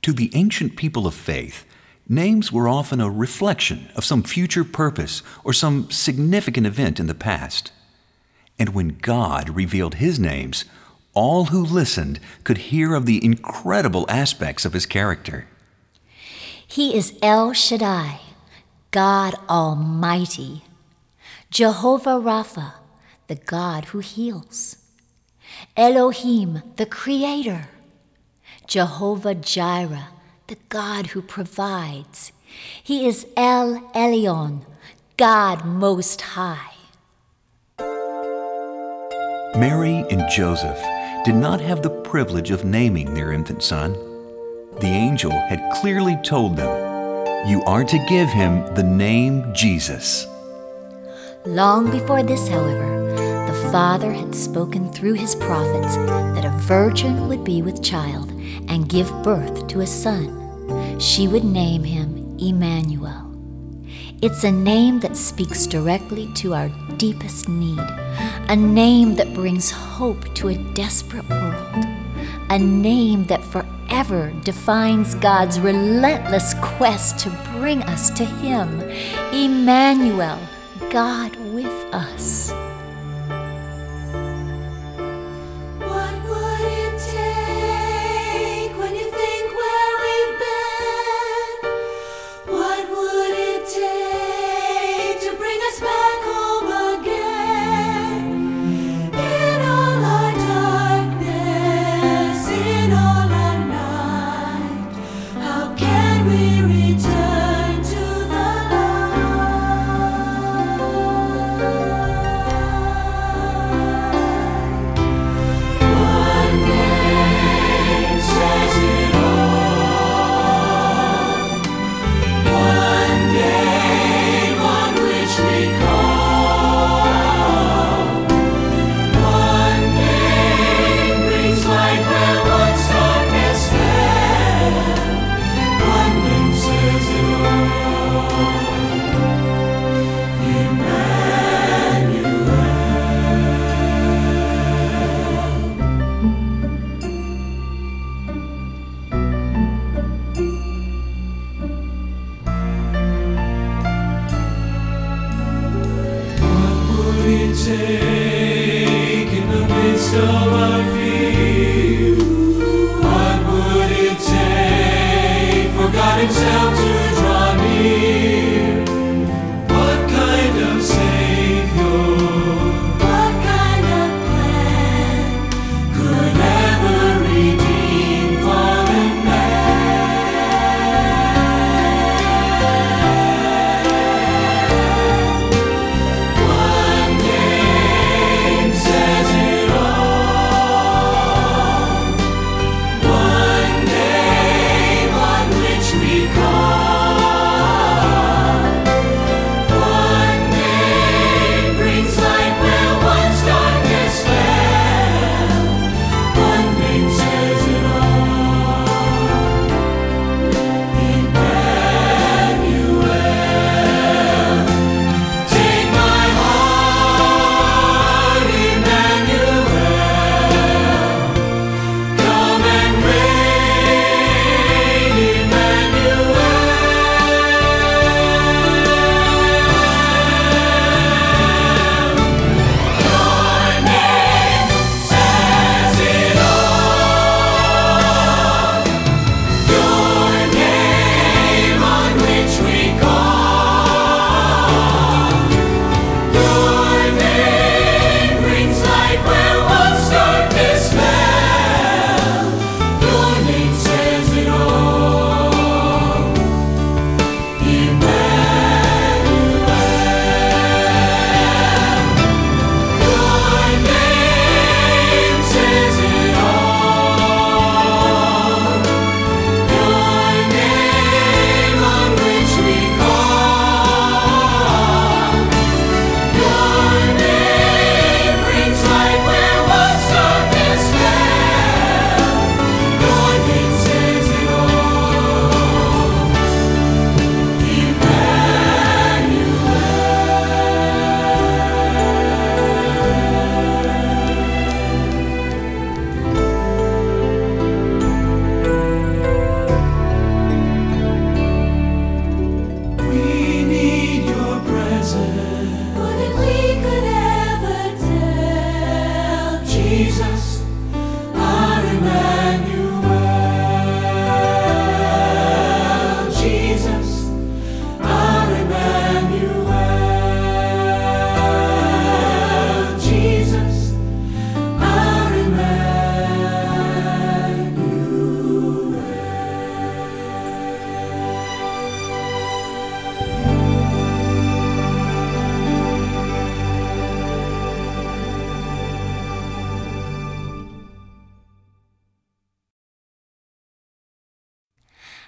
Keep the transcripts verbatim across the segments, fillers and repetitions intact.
To the ancient people of faith, names were often a reflection of some future purpose or some significant event in the past. And when God revealed His names, all who listened could hear of the incredible aspects of His character. He is El Shaddai, God Almighty, Jehovah Rapha, the God who heals, Elohim, the Creator, Jehovah Jireh, the God who provides. He is El Elyon, God Most High. Mary and Joseph did not have the privilege of naming their infant son. The angel had clearly told them, "You are to give him the name Jesus." Long before this, however, the Father had spoken through His prophets that a virgin would be with child and give birth to a son. She would name him Emmanuel. It's a name that speaks directly to our deepest need, a name that brings hope to a desperate world, a name that forever defines God's relentless quest to bring us to Him, Emmanuel, God with us. Take in the midst of our fear? What would it take for God Himself to draw near? What kind of Savior, what kind of plan could ever redeem fallen man? One day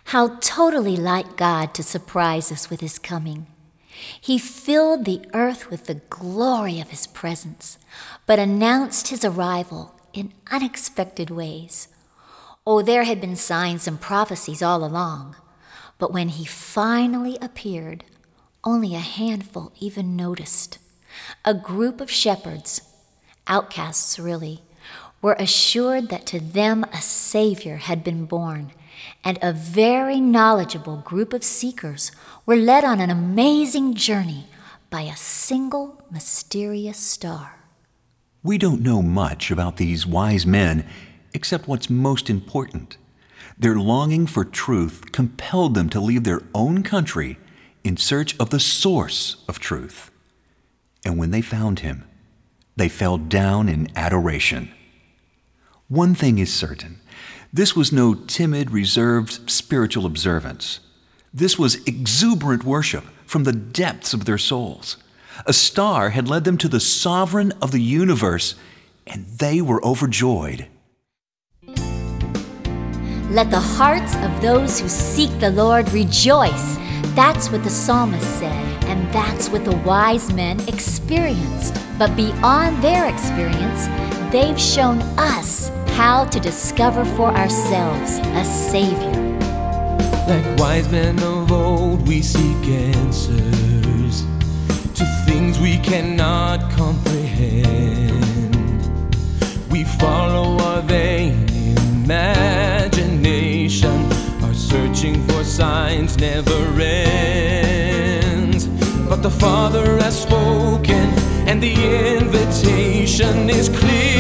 How totally like God to surprise us with his coming. He filled the earth with the glory of his presence, but announced his arrival in unexpected ways. Oh, there had been signs and prophecies all along, but when he finally appeared, only a handful even noticed. A group of shepherds, outcasts really, were assured that to them a Savior had been born, and a very knowledgeable group of seekers were led on an amazing journey by a single mysterious star. We don't know much about these wise men except what's most important. Their longing for truth compelled them to leave their own country in search of the source of truth. And when they found him, they fell down in adoration. One thing is certain. This was no timid, reserved spiritual observance. This was exuberant worship from the depths of their souls. A star had led them to the sovereign of the universe, and they were overjoyed. Let the hearts of those who seek the Lord rejoice. That's what the psalmist said, and that's what the wise men experienced. But beyond their experience, they've shown us how to discover for ourselves a Savior. Like wise men of old, we seek answers to things we cannot comprehend. We follow our vain imagination. Our searching for signs never ends. But the Father has spoken, and the invitation is clear.